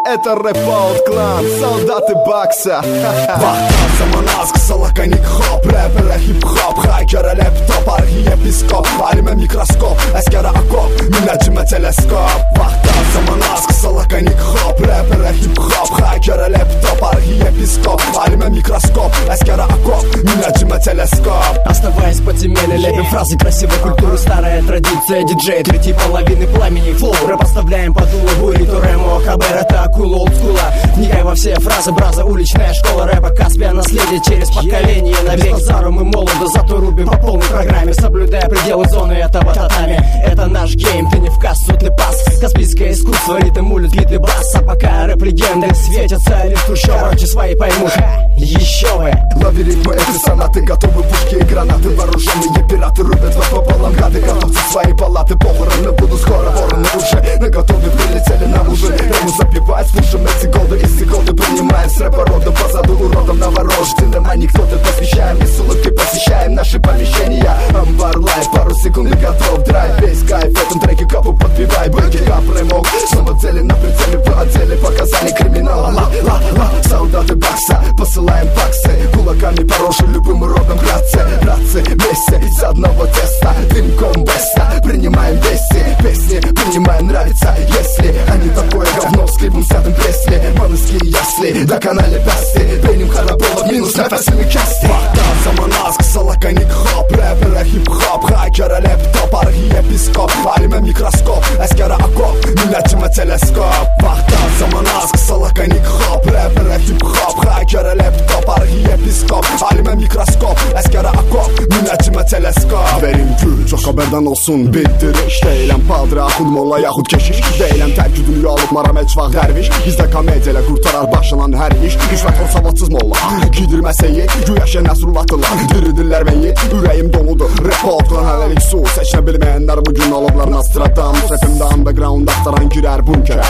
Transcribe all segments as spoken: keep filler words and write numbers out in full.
это рэп-аут клан, солдаты бакса. Вахтан, Заманаск, Салаканик, хоп, рэпера хип-хоп, хакера лэптоп, архиепископ, алиме микроскоп, әскера окоп, минаджиме телескоп. Вахтан, Заманаск, Салаканик, хоп, рэпера хип-хоп, хакера лэптоп, архиепископ, алиме микроскоп, әскера окоп, минаджиме телескоп. Оставаясь в подземелье, лепим фразы красивой культуры, старая традиция диджей третьей половины пламени. Флоу рэп оставляем под дуло, буррито, рэму, хабэр, это акула олдскула. Вникай во все фразы, браза, уличная школа рэпа, Каспия, наследие через поколение. Навек зару мы молодо, зато рубим по полной программе, соблюдая пределы зоны этого татами. Это наш гейм, ты не в кассу, ты пас. Каспийское искусство, ритм, улит, бит и бас. А пока рэп-легенды светятся лишь трущобы, короче, свои поймут, еще вы. Лови ритмы, эти сонаты, готовы пушки и гранаты. Вооруженные пираты рубят вас пополам, гады. Готовьте свои палаты, похороны будут скоро. Вороны уже наготове, прилетели на ужин. Рему запивать, слушаем эти голды и секунды. Принимаем с рэпа родом, позаду уродом новорожденным. А никто-то посвящаем, и с улыбкой посещаем наши помещения. Амбар лайф, пару секунд и готов драйв. Весь кайф в этом треке, капу подбивай. Быки, кап, ремок, снова цели на прицеле. Вы отдели показали криминала. Ла-ла-ла, солдаты бакса, посылаем факсы. Кулаками порожи любым уродом, братцы. Братцы, вместе из одного теста. Дымком беста, принимаем вести. Песни принимаем, нравится, если они такое говно с клипом снятым кресле. Мануские ясли, до канале пясти. Пеним хараболов, минус на фасильной части. Вахтан, Заманаск, Салаканик, хоп, рэпера хип-хоп, хакера лэптоп, архиепископ, алиме микроскоп, әскера окоп, минаджиме телескоп. Вахтан, Заманаск, Салаканик, хоп, рэпера хип-хоп, хакера лэптоп, архиепископ, алиме микроскоп, əskərə akop, minəcimə teleskop. Verim gül, çox xəbərdən olsun, bildiriş. Deyiləm padra, axud molla yaxud keşiş. Deyiləm tərki dünya alıb maram elçvaq dərviş. Bizdə komediya ilə qurtarar başlanan hər iş. Rüşvət or savadsız molla, giydirməsə yet. Güyaşə nəsrul atırlar, diridirlər və yet. Ürəyim doludur, rap altdan hələlik su. Seçinə bilməyənlər bugün alıblar Nostradamus. Rapimdə underground axtaran girər bunkerə.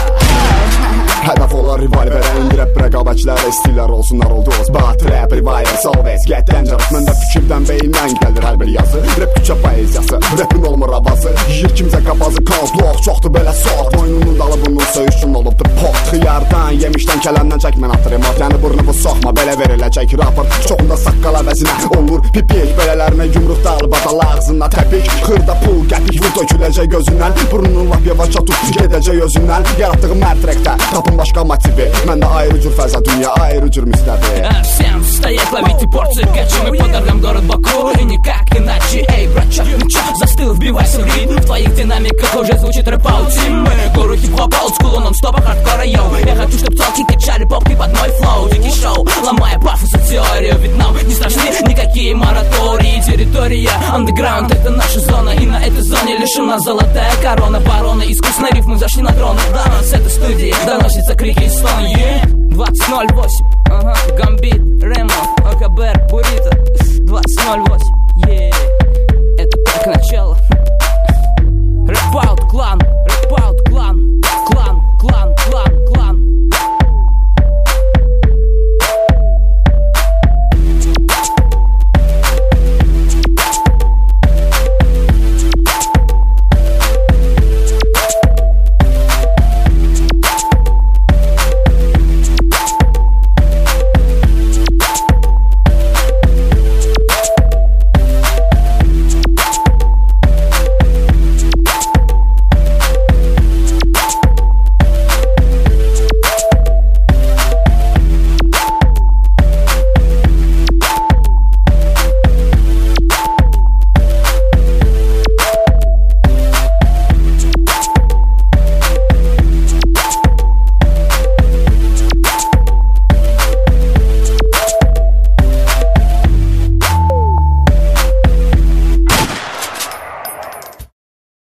Hədəf olar revolverə, indirəb rəqabətçilərə istəyirlər olsunlar olduq. But rap rivals always get dangerous. Məndə fikirdən beyindən gəlir hər bir yazı. Rap küçə poeziyası, rapin olmur avazı. Yiyir kimsə qapazı, konflok, çoxdur belə sort. Boynunu dalı bunun söyüşün olubdur pot. Xiyardan, yemişdən, kələndən çək mən atır emot. Yəni burnu bu soxma, belə veriləcək raport. Çoxunda saqqal əvəzinə olur pipik. Belələrinə yumruq dağılıb adalı ağzına təpik. Xırda pul, qəpik, vur töküləcək gözündən. Burnunun lap yavaşça tut, gedəcək özündən. Yaratdığım hər trekdə tapın başqa motivi. Məndə ayrı cür fəza, dünya ayrı cür müstəvi. Всем стоять, ловите порции качи. Мы подорвем город Баку, и никак иначе. Эй, братча, ну чё, застыл, вбивайся в ритм. В твоих динамиках уже звучит рэп-аутим. Мы гору хип-хоп, олдскула, нон-стопа, хардкора, йоу. Я хочу, чтоб целки качали попки под мой флоу. Дикий шоу, ломая пафос и теорию. Ведь нам не страшны никакие моратории. Территория, андеграунд, это наша зона. И на этой зоне лишена золотая корона. Барона, искусной рифмы зашли на троны. Да, с этой студии доносятся крики и стоны. двадцать ноль восемь, ага, Гамбит, Ремо, ОКБ, Буррито. Двадцать ноль восемь, yeah. Это только начало.